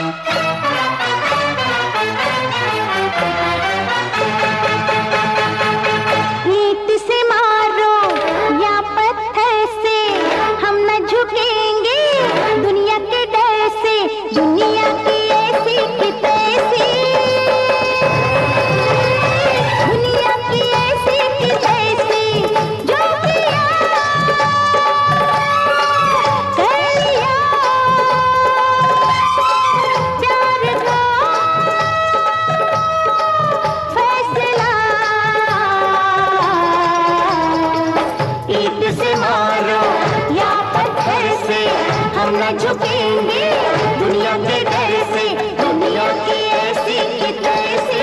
झुकेंगे दुनिया के डर से, दुनिया की ऐसी की तैसी,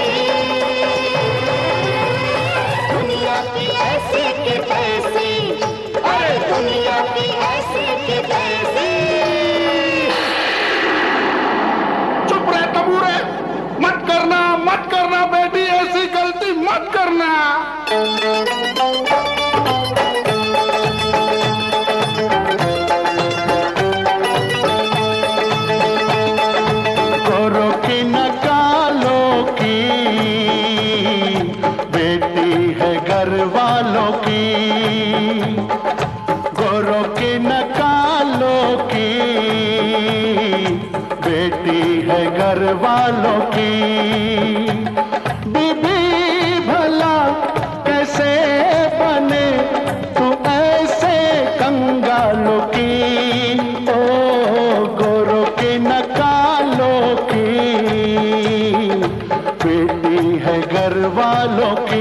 दुनिया की ऐसी की तैसी, अरे दुनिया की ऐसी की तैसी। चुप रहे तबूरे, मत करना बेटी, ऐसी गलती मत करना। वालों की गोरों की न कालों की, बेटी है घर वालों की। बीबी भला कैसे बने तू ऐसे कंगालों की, ओ गोरों की न कालों की, बेटी है घर वालों की।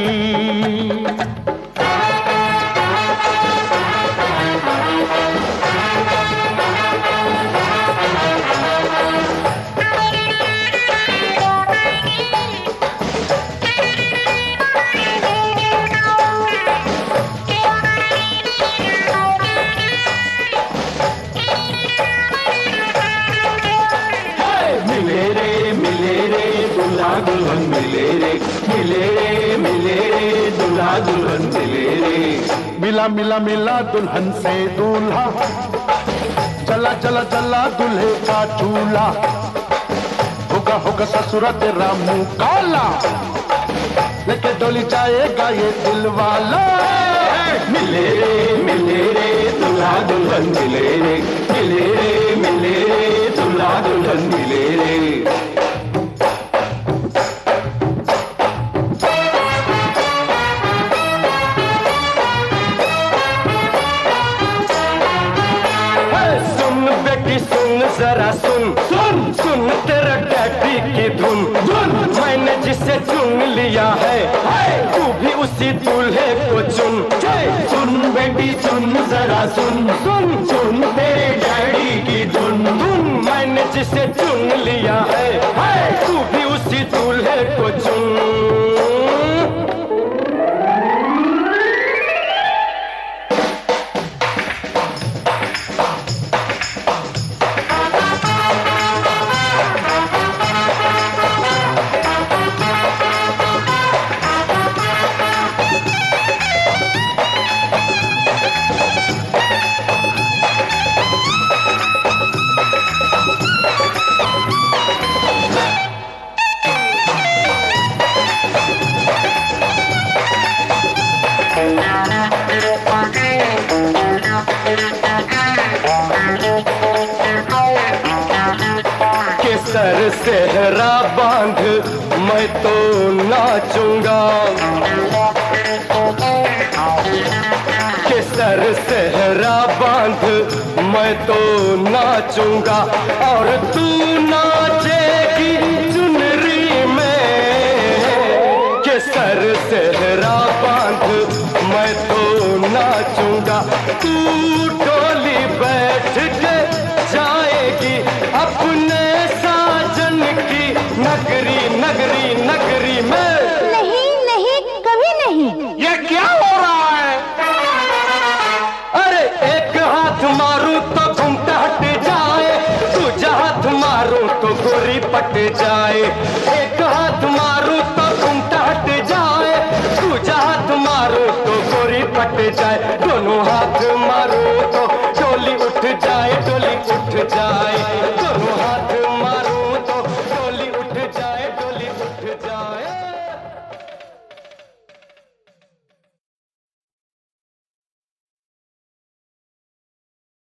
दुल्हन मिले रे, मिले रे, मिले रे, दूल्हा दुल्हन मिले रे। मिला मिला मिला दुल्हन से दूल्हा, चला चला चला दूल्हे का चूल्हा, होगा होगा ससुरा तेरा मुंह काला, लेके डोली जाएगा ये दिल वाला। मिले रे दूल्हा दुल्हन मिले रे, मिले रे दूल्हा दुल्हन मिले रे। जरा सुन सुन सुन तेरा डैडी की धुन, मैंने जिसे चुन लिया है तू भी उसी दूल्हे को चुन। सुन बेटी सुन जरा सुन सुन सुन तेरे डैडी की धुन, मैंने जिसे चुन लिया है तू भी उसी दूल्हे को चुन। सर सेहरा बांध मैं तो नाचूंगा, के सर सेहरा बांध मैं तो नाचूंगा, और तू नाचेगी चुनरी में। के सर सेहरा बांध मैं तो नाचूंगा, तू डोली बैठ के जाएगी अपने नगरी नगरी नगरी में। नहीं नहीं कभी नहीं। ये क्या हो रहा है? अरे एक हाथ मारूं तो घूमता हट जाए, दूजा हाथ मारूं तो गोरी पट जाए। एक हाथ मारूं तो घूमता हट जाए, दूजा हाथ मारूं तो गोरी पट जाए। दोनों हाथ मारूं तो